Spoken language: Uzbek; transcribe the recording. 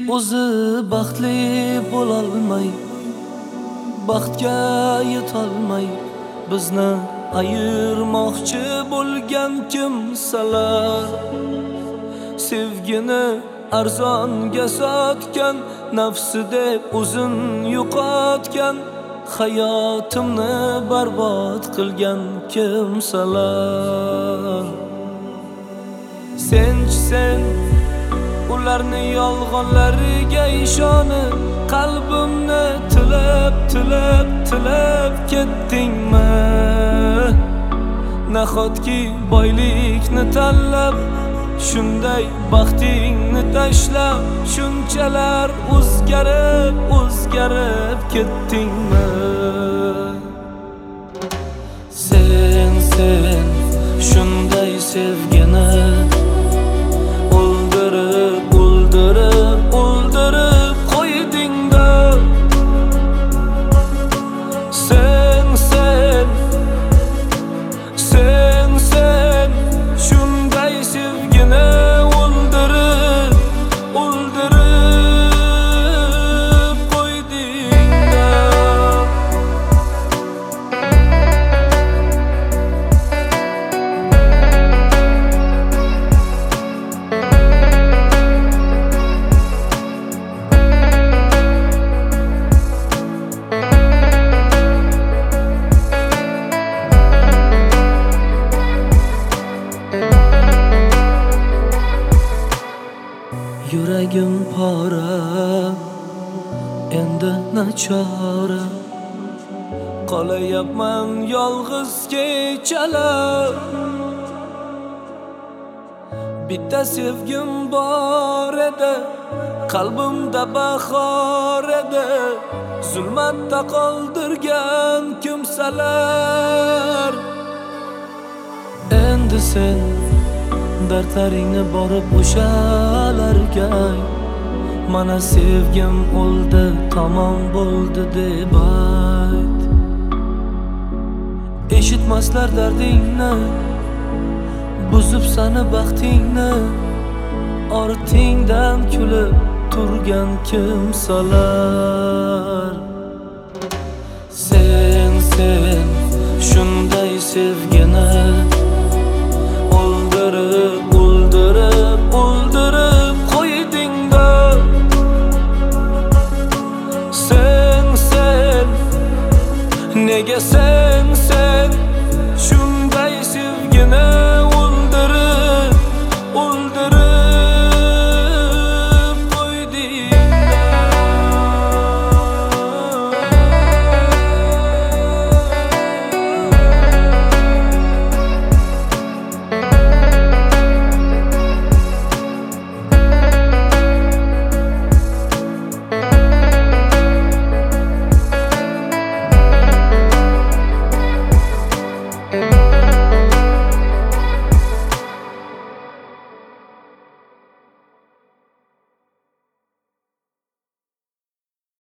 o'zi baxtli bo'lolmay, baxtga yetolmay bizni ayirmoqchi bo'lgan kimsalar, sevgini arzonga sotgan, nafsi deb o'zin yo'qotgan, hayotimni barbod qilgan kimsalar. Sen ularni yolg'onlariga ishonib, qalbimni tilab ketdingmi? Nahotki boylikni tanlab, shunday baxtingni tashlab, shunchalar o'zgarib ketdingmi? Sen shunday sevgini o'ldirib qo'yding-da. Sen shunday sevgini o'ldirib qo'yding-da. Yuragim pora, endi nachora, qolayapman yolg'iz kechalar. Bitta sevgim bor edi, qalbimda bahor edi, zulmatda qoldirgan kimsalar. Endi sen dardlaringni borib o'shalarga, mana sevgim o'ldi, tamom bo'ldi deb ayt. Eshitmaslar dardingni, buzib sani baxtingni, ortingdan kulib turgan kimsalar. Sen shunday sevgini o'ldirib qo'yding-da. Sen nega sen